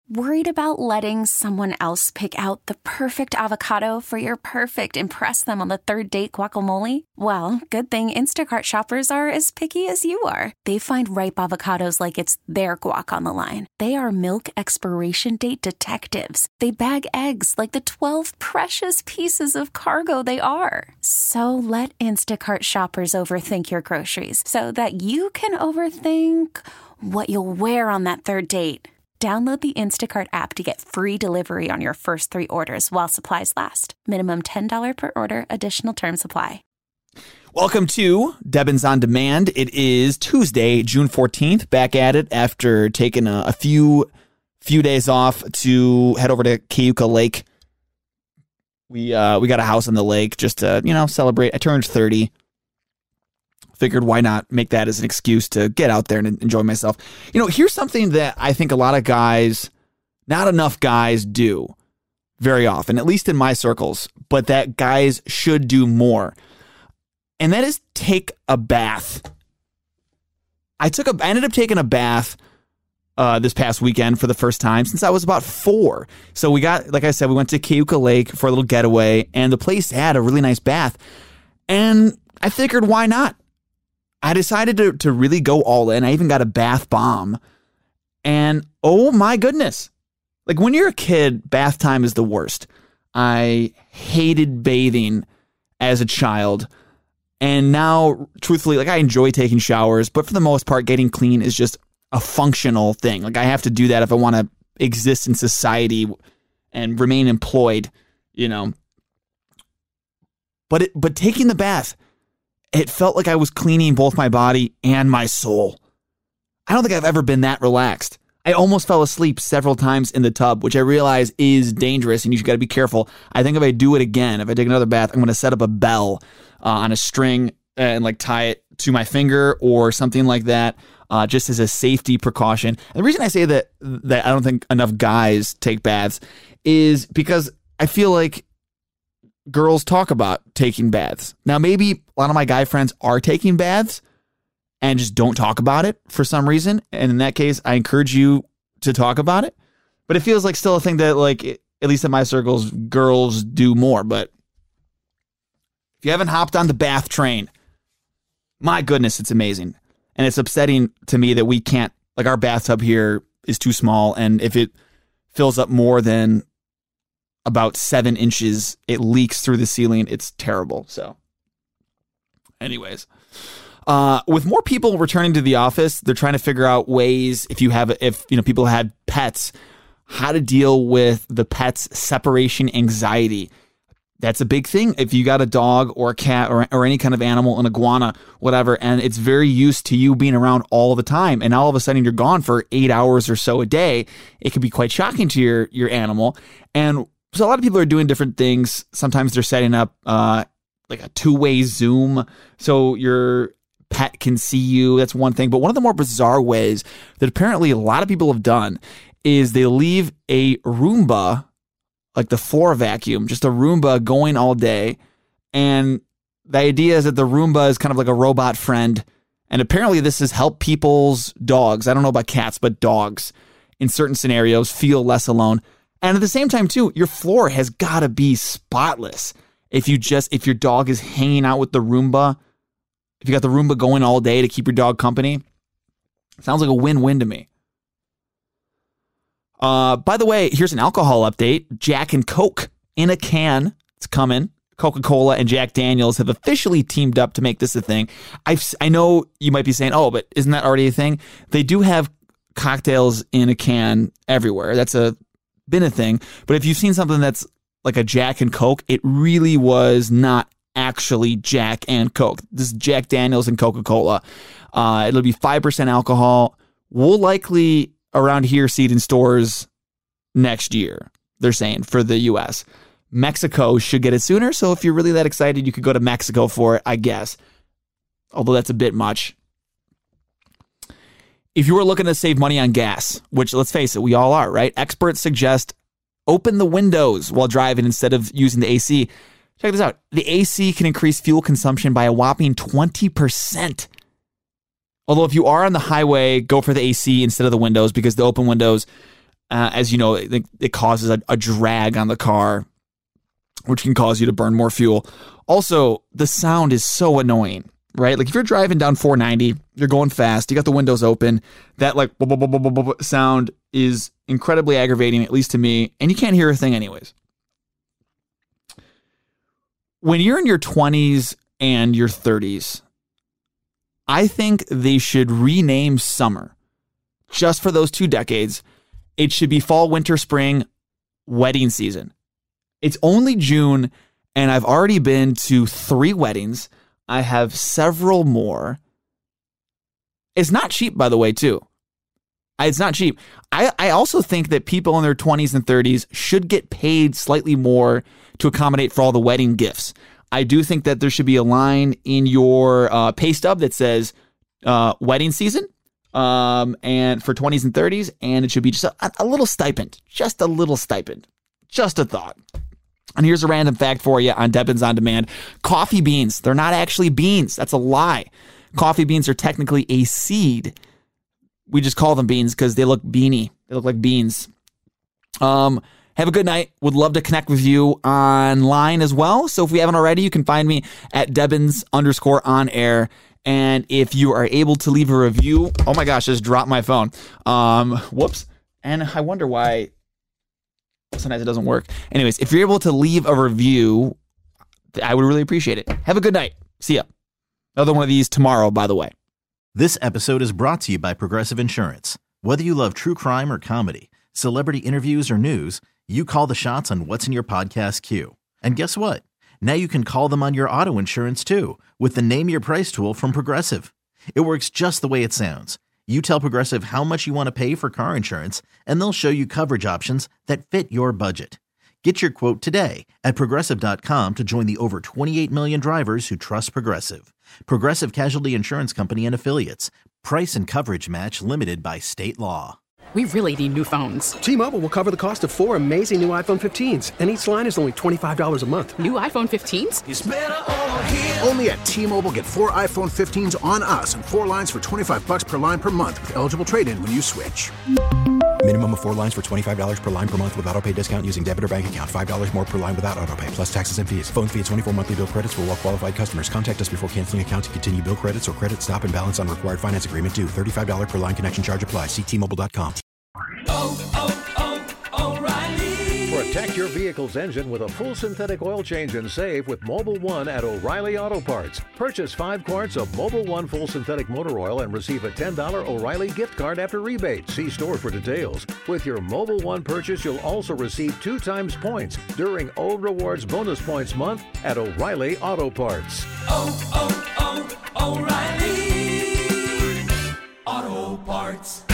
Worried about letting someone else pick out the perfect avocado for your perfect impress them on the third date guacamole? Well, good thing Instacart shoppers are as picky as you are. They find ripe avocados like it's their guac on the line. They are milk expiration date detectives. They bag eggs like the 12 precious pieces of cargo they are. So let Instacart shoppers overthink your groceries so that you can overthink what you'll wear on that third date. Download the Instacart app to get free delivery on your first 3 orders while supplies last. Minimum $10 per order. Additional terms apply. Welcome to Debbins on Demand. It is Tuesday, June 14th. Back at it after taking a few days off to head over to Cayuga Lake. We got a house on the lake just to, celebrate. I turned 30. Figured why not make that as an excuse to get out there and enjoy myself. Here's something that I think a lot of guys, not enough guys do very often, at least in my circles, but that guys should do more. And that is take a bath. I ended up taking a bath this past weekend for the first time since I was about 4. So we went to Cayuga Lake for a little getaway, and the place had a really nice bath. And I figured, why not? I decided to really go all in. I even got a bath bomb. And oh my goodness. Like when you're a kid, bath time is the worst. I hated bathing as a child. And now, truthfully, I enjoy taking showers. But for the most part, getting clean is just a functional thing. I have to do that if I want to exist in society and remain employed, But taking the bath, it felt like I was cleaning both my body and my soul. I don't think I've ever been that relaxed. I almost fell asleep several times in the tub, which I realize is dangerous and you got to be careful. I think if I do it again, if I take another bath, I'm going to set up a bell on a string and tie it to my finger or something like that, just as a safety precaution. And the reason I say that I don't think enough guys take baths is because I feel like girls talk about taking baths. Now, maybe a lot of my guy friends are taking baths and just don't talk about it for some reason. And in that case, I encourage you to talk about it. But it feels like still a thing that, at least in my circles, girls do more. But if you haven't hopped on the bath train, my goodness, it's amazing. And it's upsetting to me that we can't, our bathtub here is too small. And if it fills up more than about 7 inches, it leaks through the ceiling. It's terrible. So anyways, with more people returning to the office, they're trying to figure out ways if people had pets, how to deal with the pet's separation anxiety. That's a big thing. If you got a dog or a cat or any kind of animal, an iguana, whatever, and it's very used to you being around all the time, and all of a sudden you're gone for 8 hours or so a day, it can be quite shocking to your animal. And so a lot of people are doing different things. Sometimes they're setting up a 2-way Zoom so your pet can see you. That's one thing. But one of the more bizarre ways that apparently a lot of people have done is they leave a Roomba, the floor vacuum, just a Roomba going all day. And the idea is that the Roomba is kind of like a robot friend. And apparently this has helped people's dogs, I don't know about cats, but dogs in certain scenarios feel less alone. And at the same time, too, your floor has got to be spotless. If your dog is hanging out with the Roomba, if you got the Roomba going all day to keep your dog company, sounds like a win-win to me. By the way, here's an alcohol update. Jack and Coke in a can. It's coming. Coca-Cola and Jack Daniels have officially teamed up to make this a thing. I know you might be saying, oh, but isn't that already a thing? They do have cocktails in a can everywhere. That's been a thing. But if you've seen something that's like a Jack and Coke, it really was not actually Jack and Coke. This is Jack Daniels and Coca-Cola. It'll be 5% alcohol. We'll likely around here see it in stores next year, they're saying, for the U.S. Mexico should get it sooner. So if you're really that excited, you could go to Mexico for it, I guess. Although that's a bit much. If you were looking to save money on gas, which let's face it, we all are, right? Experts suggest open the windows while driving instead of using the AC. Check this out. The AC can increase fuel consumption by a whopping 20%. Although if you are on the highway, go for the AC instead of the windows because the open windows As you know, it causes a drag on the car, which can cause you to burn more fuel. Also, the sound is so annoying, right? Like if you're driving down 490, you're going fast, you got the windows open, that like sound is incredibly aggravating, at least to me, and you can't hear a thing anyways. When you're in your 20s and your 30s, I think they should rename summer just for those 2 decades. It should be fall, winter, spring, wedding season. It's only June, and I've already been to 3 weddings. I have several more. It's not cheap, by the way, too. It's not cheap. I also think that people in their 20s and 30s should get paid slightly more to accommodate for all the wedding gifts. I do think that there should be a line in your pay stub that says wedding season and for 20s and 30s, and it should be just a little stipend. Just a little stipend. Just a thought. And here's a random fact for you on Debbins On Demand. Coffee beans, they're not actually beans. That's a lie. Coffee beans are technically a seed. We just call them beans because they look beany. They look like beans. Have a good night. Would love to connect with you online as well. So if we haven't already, you can find me at Debbins_on-air. And if you are able to leave a review, oh my gosh, I just dropped my phone. Whoops. And I wonder why sometimes it doesn't work. Anyways, if you're able to leave a review, I would really appreciate it. Have a good night. See ya. Another one of these tomorrow, by the way. This episode is brought to you by Progressive Insurance. Whether you love true crime or comedy, celebrity interviews or news, you call the shots on what's in your podcast queue. And guess what? Now you can call them on your auto insurance too with the Name Your Price tool from Progressive. It works just the way it sounds. You tell Progressive how much you want to pay for car insurance, and they'll show you coverage options that fit your budget. Get your quote today at Progressive.com to join the over 28 million drivers who trust Progressive. Progressive Casualty Insurance Company and Affiliates. Price and coverage match limited by state law. We really need new phones. T-Mobile will cover the cost of 4 amazing new iPhone 15s, and each line is only $25 a month. New iPhone 15s? It's better over here. Only at T-Mobile, get 4 iPhone 15s on us and 4 lines for $25 per line per month with eligible trade-in when you switch. Minimum of 4 lines for $25 per line per month with autopay discount using debit or bank account. $5 more per line without autopay, plus taxes and fees. Phone fee at 24 monthly bill credits for well-qualified customers. Contact us before canceling account to continue bill credits or credit stop and balance on required finance agreement due. $35 per line connection charge applies. See T-Mobile.com. O'Reilly. Protect your vehicle's engine with a full synthetic oil change and save with Mobil 1 at O'Reilly Auto Parts. Purchase 5 quarts of Mobil 1 full synthetic motor oil and receive a $10 O'Reilly gift card after rebate. See store for details. With your Mobil 1 purchase, you'll also receive 2 times points during O Rewards Bonus Points Month at O'Reilly Auto Parts. O'Reilly Auto Parts.